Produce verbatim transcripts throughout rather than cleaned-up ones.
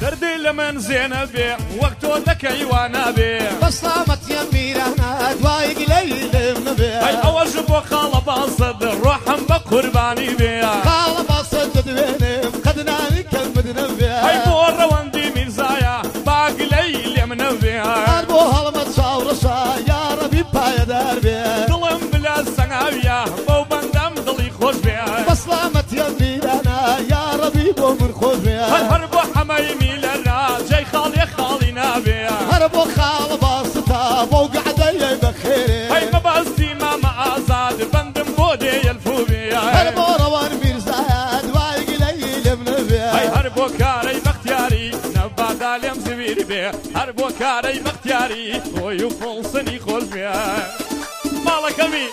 دردي لمن زينة بي وقتو دكي وانا بي بصامت يميرنا دوايق ليل نبي هاي أول جبو خالة باصد روحهم بقرباني بي خالة باصد دوينم قدنا نكمدنا بي هاي بورا واندي ميرزايا باقي ليل يمنا بي هربو هلمت شاورشا يا ربي بايا دار بي ظلم بلا سناوية بو بندم ضلي خوش بي بصامت يميرنا يا ربي بو من خوش بي هربو حمايمي لنا جاي خالي خالي نابي هربو خال باصتا بو قعدي بخيري هاي مباستي ماما آزاد بندم بودي يلفو بي هربو روان ميرزايا دوايق ليل من بي هاي هربو كاري بختياري نباد عليم زبير بي هربو كاري بختياري خوي وفلسني خوش بي مالك أمي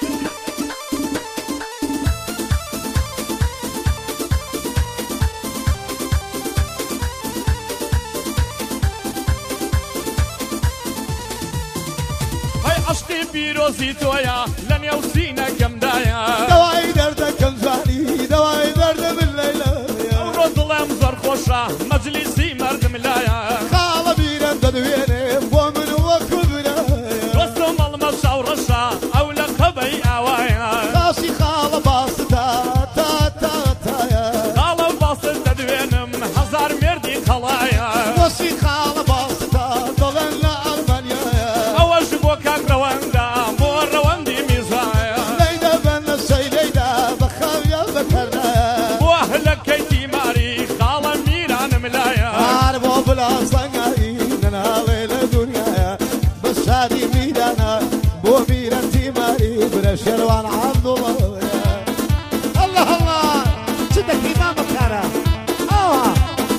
عشقي بيروزي تويا لن يوسينا كم دايا دواي درد كم زاني دواي درد بالليلة ورد الأمزر خوشة مجلسي مرد ملايا خالة بيرا تدويني ومن وكبنا رسم المشا ورشا أو لقبي أوايا خاشي خالة باسطة تا تا تايا خالة باصل تدوينم هزار مردي خلايا خاشي خالة باسطة ضلنا أرمانيا أول جبوكا رواندا مور رواندي ميزايا ليدا بنا الشي ليدا بخاويا بكرنا وأهلك كيتي ماري خالة ميران ملايا عاربو بلا صنعي ننا ليلة دنيا بس هادي ميدانا بو ميران تيماري بلا شروان عبد الله الله الله صدق إمام بكارا آه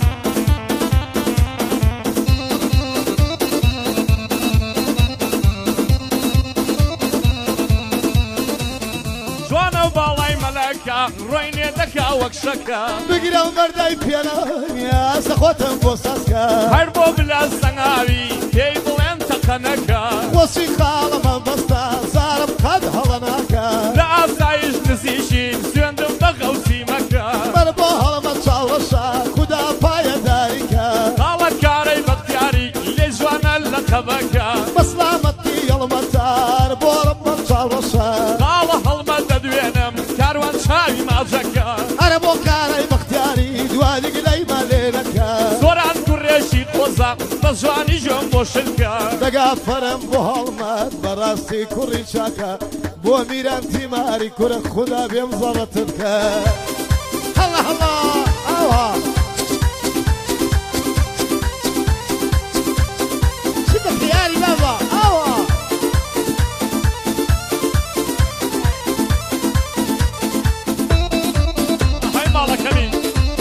جوانا وبالاي ملاكا رويني دكا وكشكا بقرا ومرداي بيانا سخوتن بوساسكا هربو بلا سناوي كيبل انت قنكا وصي خالة من بستا صارم قد هلناكا لا سايش نسيشين سيندم بغوسي مكا مربو هلمت شاورشا خدا بايا داريكا غالت كاري بختياري لجوانا لقبكا مسلامتي يلمتار بورم شاورشا غالة هلمت دوينم كاروان شاوي ماجكا هربو كاري بختياري دوالي قلي مالينكا زوران كريشي قوزا بجواني جون بوشلكا دقا فرم بو هلمت براستي كوري شاكا بو ميران تيماري كورك خدا بيمزلتنكا الله الله اوه شدك خيالي بابا اوه هاي مالك أمين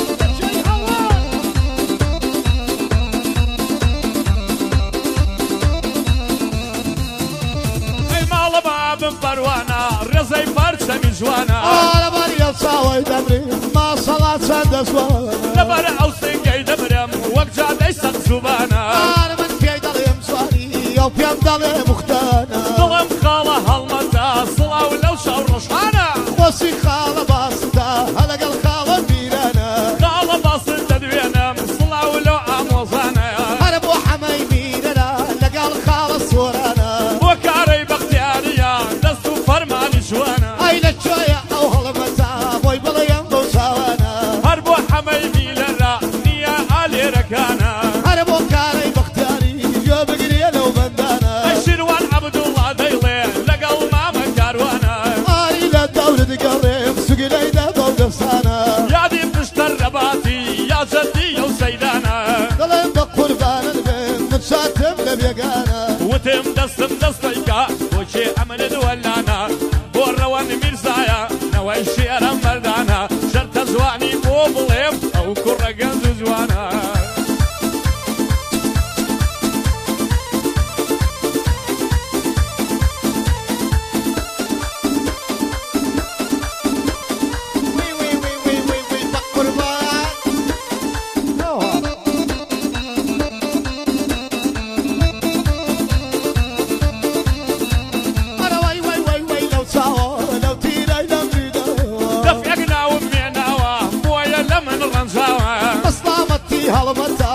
هاي مال باب بروانا رزي فرشة من جوانا انا بريا صاوي دمري ما صلاة سندس وانا لبر أوسين جاي دبرم وقجا ديسك زبانا انا من في دليم صاري يو في دليم مختانا ظلم خالة هالمتا صلا ولو شاور رشحانا وصي خالة باسطة هلق الخالة ميرانا خالة باصل تدوينم صلا ولو عموزانا هربو حماي ميرانا لقى الخالة صورانا وكاري بختياريا دستو فرماني جوانا اين الشوية او هلمتا بوي بلا ينبو سوانا هربو حماي ميلرا نيا علي ركانا هربو كاري بختياري جو بقري لو بندانا اشير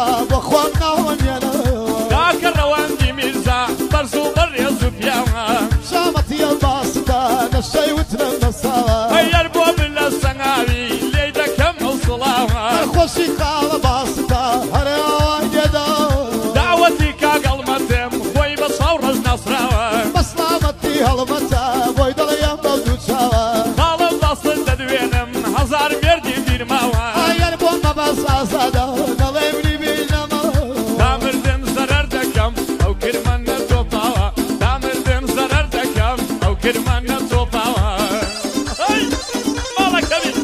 بخوام ناوانيانا كاك الرواندي ميرزا برزو بريز وبياما شامتي الباسطة نشي وترم الصلاة هيا البوب للسنغاوي ليدا كم وصلاها خوشي قال باسطة هريوان يدا دعوتي كاقلمتم خوي بصورز نصراوة بسلامتي هلمتا بويد اليوم موجود شاوة خالم بصل تدوينم هزار مردي بيرماوة هيا البوم بس أصدا نلمني بينما دامردم زرر دكم او كرمان توباوة دامردم زرر دكم او كرمان توباوة هاي مالك هبي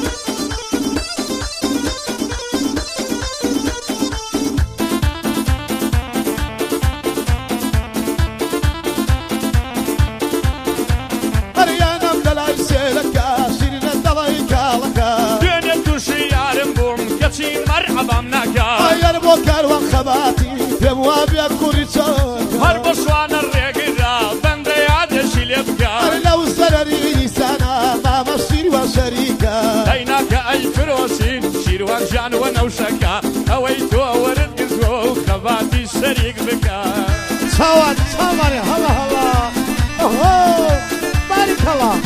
هريانا مدلعي سيلكا شيرنا دلعي كالكا دنيا توشي يارم بوم كتشين مرحبا مناكا هيا البو كاروان خباتي بموابيا كوريتشان هر بشوان الرقرا بند ياد شلبكا لو زرري سنة ما مشير وشريكا ديناك اي فروسين شيروان جان ونوشكا اويتو ورد قزو خباتي الشريك بكا تشاوان تشاوان هلا هلا اوهو بارك الله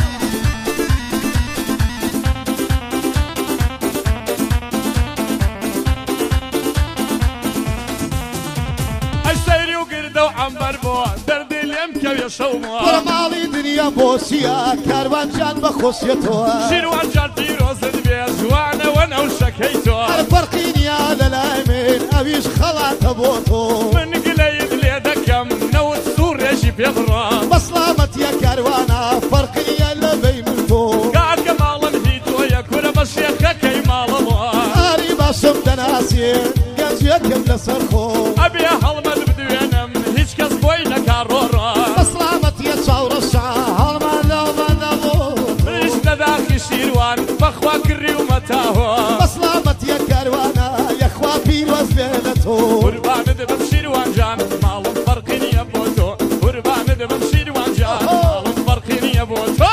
السيري وقردو عنبر بو دردي اليمكا يشوموا برمالي دنيا بوسيا كاروان جان بخوشيتوا شيروان جان تيروز بيزوانا ونوشكيتو الفرقين يا للايمين ابيش خلات بوتو من قليد ليدكم نوت سوريا شي بيضرا بسلامة يا كاروانا فرقين يا لبيمتو قاعد كمالا هيتو يا كورا بشيخة كيمال الله اري باشم دناسي قاز يكم لسرخو ابي هالمد بدوينم هيش كاس بوينا كارورا بسلامة يا شاور الشعا هالمانا ومانا مو ريش نداخي شيروان بخوا كري ومتاهو بسلامة يا كاروانا يا خوابي وزبينتو قربان دبم شيروان جان مالم فرقيني يا بوتو قربان دبم شيروان جان مالم فرقيني يا بوتو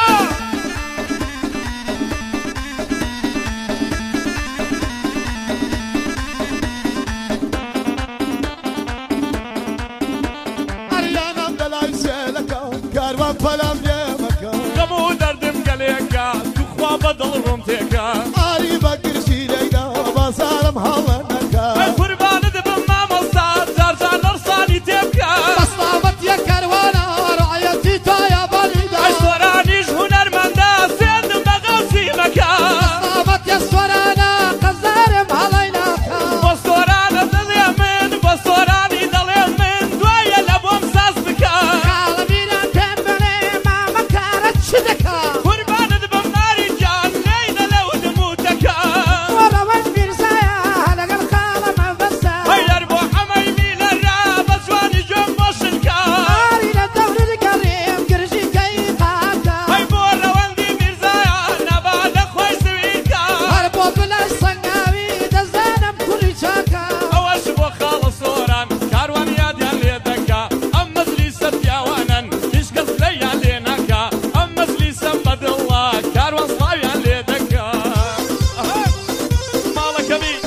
اريانا مدلاي سيلكا كاروان فلام يمكا قمو دردم قليكا تخوا بدل رومتيكا اري بكر شيلينا بازارم هالنكا قربان دبم ماما صاد جارجان ارصاني تبكا بسلامة يا كاروانا رعيتي تا يا بليدا اشترانيش هنر من دا سيد مغازي مكا بسلامة يا سورانا قزارم هاليناكا بصورانا دليا من بصوراني دليا من دوايا لبوم ساس بكا قالبينا تنبني ماما كارت شدكا قربان دبم ناري جان لينا لو دموتكا وروان بيرزايا لقى الخالة مفسا هيا ربو حمي ميل الراب ازواني جم وشنكا ارينا الدور الكريم قرشي كيفاكا هاي بورا واندي ميرزايا نباد اخوي سويكا هربو بلا الصنقاوي دزانم كل شاكا اواش بو خالص صوران كاروان ياديان ليدكا اما زليسة ياوانا يشكس ليا لينكا اما زليسة بد الله كاروان صلاويان ليدكا أها. مالك بي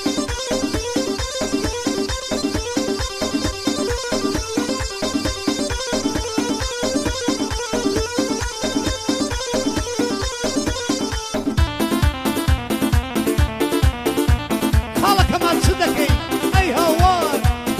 خالة كمان شدكي اي هوان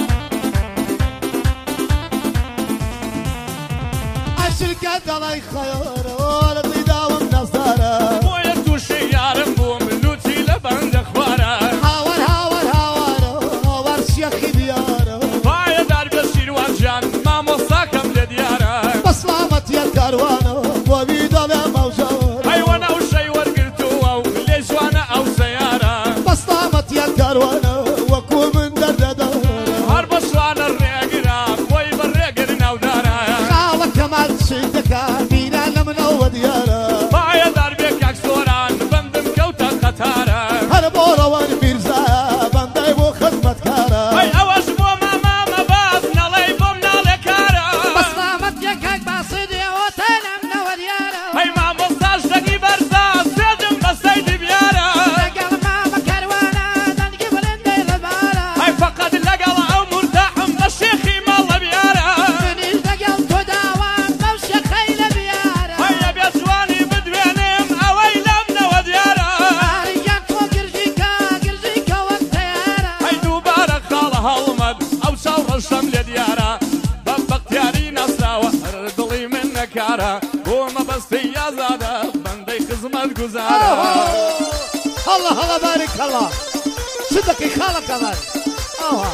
عالشركة دلاي خيار ولدي داوم نصارى مويا توشي يارم بوم لوتي لبند اخوارا هاور هاور هاور هاور شيخي ديارة بايا دار بشيروان جان ما مصاكم لديارا بسلامة يا كاروانا وبيدا لا موجار حيوانا وشي ورقلتو او ليش وانا او سيارة بسلامة يا كاروانا وكو من دردة هرب شوانا الرقرا خوي بالرقر نودارا خالة كمان شدكا بينا لمنا وديارة بايا دار بيك اكسوران بندم كوتا قطارا هربو روان بيرزا بنداي بو خدمت كارا هاي اواش بو ماما ما باس نالي بوم نالي كارا بسلامة يا كاك باصيدي وتنم نوديارة هاي ما مصاش دقي برزا سيدم بسيدي بيارا رجال ماما كاروانا دنجي بلندي لبارة هاي هەڵمەد ئەو چاو ڕەشەم لێ دیارە بە بەختیاری ناسراوە هەر دڵی من نەکارە بۆ مەبەستی ئازادە بەندەی خزمەت گوزارە هەڵا هەڵا بارێک هەڵا چ دەکەی خاڵەکە بار ئاها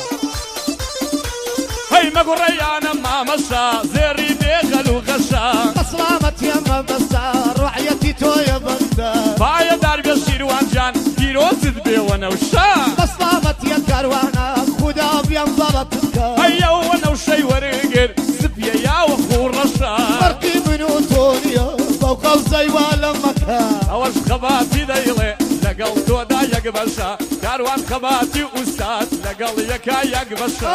هەی مەگوڕەیانە مامەشە زێری بێغەل و غەشە بەسڵامەتی ئەمە بەستە ڕوعەتی تۆیە بەندە باە داربێ شیروانجان پیرۆزت بێوە نەوشە بەسڵامەتیە کاروانە خودا بیان بەڵەت بکە هەیەوە نەوشەی وەرەگر سپیە یاوە خوڕەشە فەرقی من و تۆ نییە بەو قەوزەی وا لە مەکە ئەوەش خەباتی دەیڵێ لەگەڵ تۆدا یەک بەشە کاروان خەباتی ئوستات لەگەڵ یەکا یەک بەشە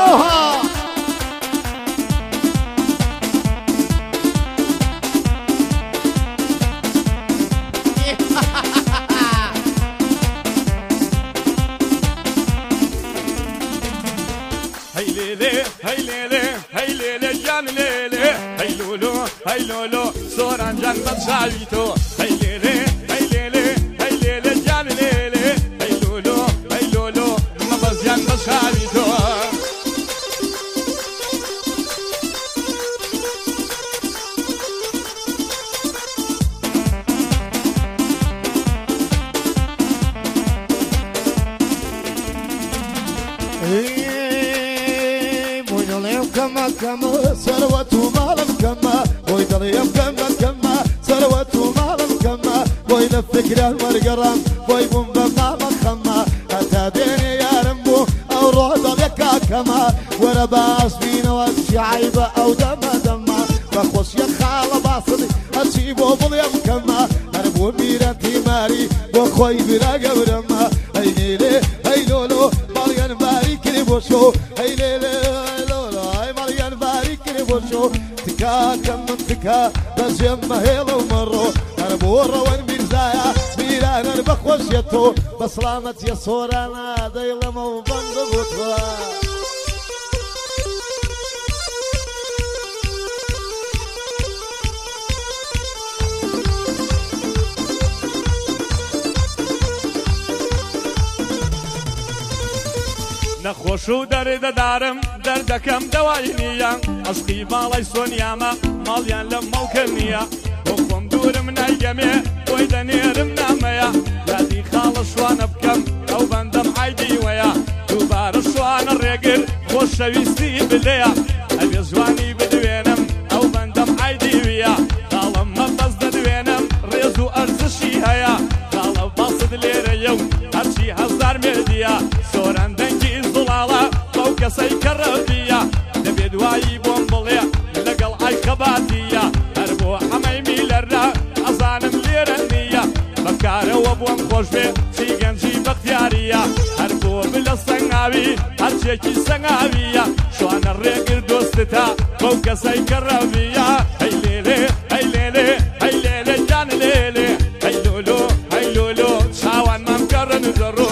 هەی لێلێ هەی لێلێ هەی لێلێ جان لێلێ هەی لولو هەی لۆلۆ سۆرانجان بە چاوی تۆ هەی لێلێ هەی لێلێ هەی لێلێ جان لێلێ هەی لولو هەی لۆلۆ مەبەزیان بە چاوی تۆ كما كما ثروة مال كما ويدل يم كما كما ثروة مال كما ويد الفكر والقرام ويبون بمام خما أتابيني يا رمبو أو روض يكا كما ولا باس بينا وامشي عيبة أو دم دما بخوش يا خال باصلي أسيبو بليم كما أربو ميرتي ماري وخوي بلا قبرما هاي ليلي هاي لولو ماليان باري كريبوشو هاي ليلي شو تكا كم تكا بس يما هيلا ومرو هربورة وين ميرزايا ميرانا البخوش يتو بسلامة يا صورانا دايلا مو بندبوتوا نەخۆش و دەردەدارم دەردەکەم دەوای نییە ئەشقی باڵای سۆنیامە ماڵیان لە مەڵکە نییە بۆ خۆم دوورم نایگەمێ بۆی دەنێرم نامەیە یادی خاڵە شوانە بکەم ئەو بەندەم عایدی وەیە دووبارە شوانە ڕێگر خۆشەویستی بدەیە ئەبێ جوانی بدوێنم ئەو بەندەم عایدی ویە خاڵم مەبەز دەدوێنم ڕێز و ئەرزشی هەیە خاڵە باست لێرەیە و هەرچی هەزار مێردیە سۆران دەنگی زڵاڵە بەو کەسەی کە ڕەبیە دەبێ دوایی بۆم بڵێ لەگەڵ ئای خەباتیە هەر بۆ هەمەی میلەرە ئەزانم لێرە نییە بەکارەوە بۆم خۆش بێ چی گەنجی بەختیاریە هەر بۆ بلە سەنگاوی هەرچێکی سەنگاویە شوانە ڕێگر دۆستتە بەو کەسەی کە ڕەبیە هەی لێلێ هەی لێلێ هەی لێلێ جان لێلێ هەی لۆلۆ هەی لۆلۆ چاوان مام کەڕن دەڕۆ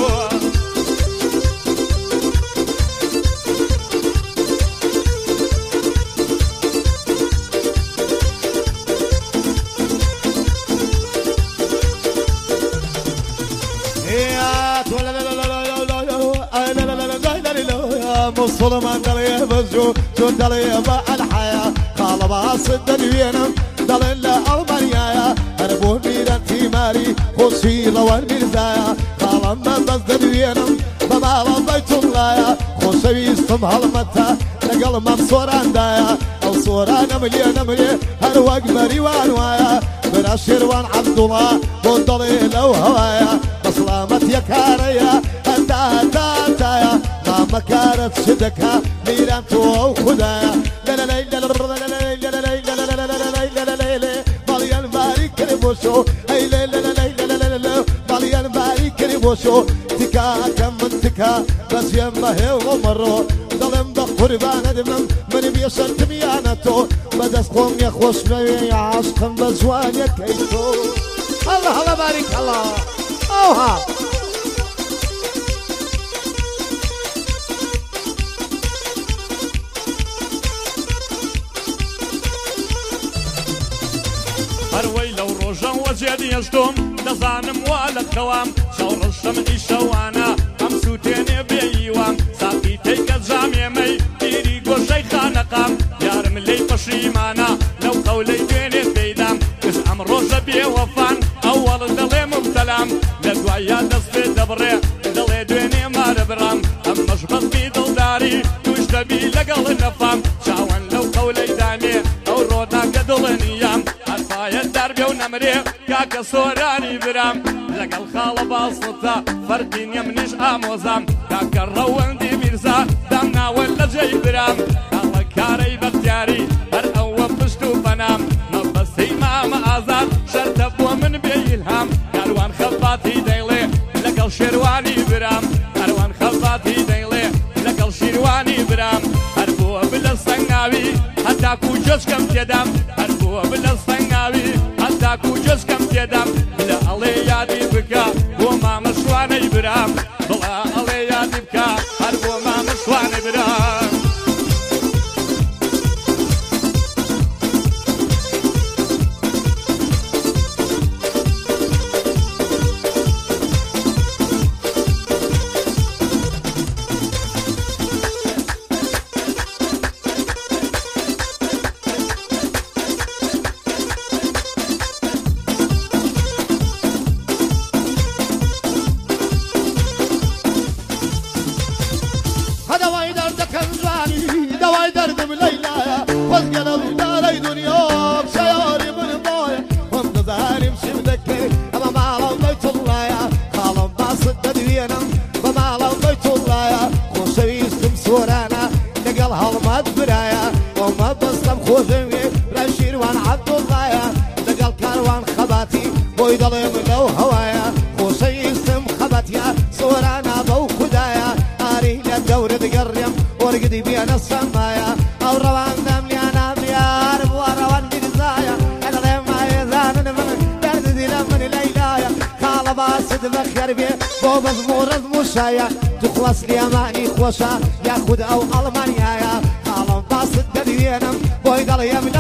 مصلمان دلي بزو جو دلي با الحياة خالب عصد دلينا دلنا ألمانيا هربو ميرتي ماري خوشي روان ميرزايا خالب ما بز دلينا بمالا بيت الله خوشي استم هالمتا لقل منصوران دايا أو صوران مليان مليان هرواق مريوان وايا براشيروان عبد الله بندلي لو هوايا بسلامت يا كاريا انتا انتا انتا ما مكارت شدكها ميران تو خدايا لا لا لا لا لا لا لا لا لا مليان باري كريبوشو اي لا لا لا لا لا لا مليان باري كريبوشو تكا كم تكا بس يما هي ومرو ظلم بقربان دمم من بيشرت ميانته بدس قوم يا خوش بي عاشقا بزوان يا كيتو الله الله بارك الله اوها هەروەی لەو ڕۆژەم وەجێدی هەشتۆم دەزانم وا لە خەوام شەو ڕەشەم ئیشەوانە ئەم سووتێنێ بێیوان ساقی تێکە جا ئەی پەشیمانە لەو قەولەی دوێنێ پێیدام کەس ئەم ڕۆژە بێوەفان ئەوەڵ دەڵێ ممتەلام لە دوایە دەست پێ دەبڕێ دەڵێ دوێنێ مارە برام ئەمەش بەزمی دڵداری توش دەبی لەگەڵ نەفام چاوەن لەو قەولەی دانێ ئەو ڕۆناکە دڵێنیام هەرپایەت دەربێ و نەمرێ کاکە سۆرانی برام لەگەڵ خاڵە باڵسڵتا فەرقی نییە منیش ئامۆزام کاکە ڕەوەندی میرزا دام ناوە لە جێی برام کاڵە کارەی بەختیاری هەر ئەوە پشت و بەنام مەبەستەی مامە ئازاد شەرتە بۆ من بێ ئیلهام کاروان خەباتی دەیڵێ لەگەڵ شێروانی برام کاروان خەباتی دەیڵێ لەگەڵ شیروانی برام هەر بۆ بلە سەنگاوی هەتاکو جۆشکەم تێدام هەر بۆ بلە سەنگاوی هەتاکو جۆشکەم تێدام لە ئەڵێ یادی بکە بۆ مامە شوانەی برام بڵا ئەڵێ یادی بکە هەر بۆ مامە شوانەی برام دواي دردم ليلايا واسقلب داري دنياك شياري من بايا وانت ظهري مشمدك اما مالا بيت الله يا خالم باصد ددوينا ومالا بيت الله يا خوشوي اسم سورانا نقل هالمات برايا وما بسلم خوشوي رشير وان عبد الله يا نقل كاروان خباتي بويدلي من لو هوايا خوشوي اسم خباتيا سورانا بو خدايا اري للدور تقرم ورقدي بينا السمايا او روان دملي انا بيار وروان بقزايا انا غير ما يزان من درد دي لمن ليلايا خاله باسد بخير بيه بو مزمور مشايا تخلص لي اماني خوشا ياخد او المانيا يا خاله باسد دي بينا بو يضل يمنا